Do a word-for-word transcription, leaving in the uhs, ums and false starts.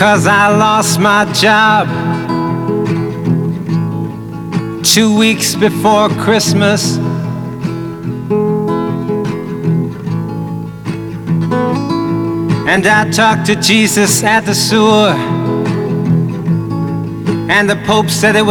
'cause I lost my job two weeks before Christmas. And I talked to Jesus at the sewer, and the Pope said it was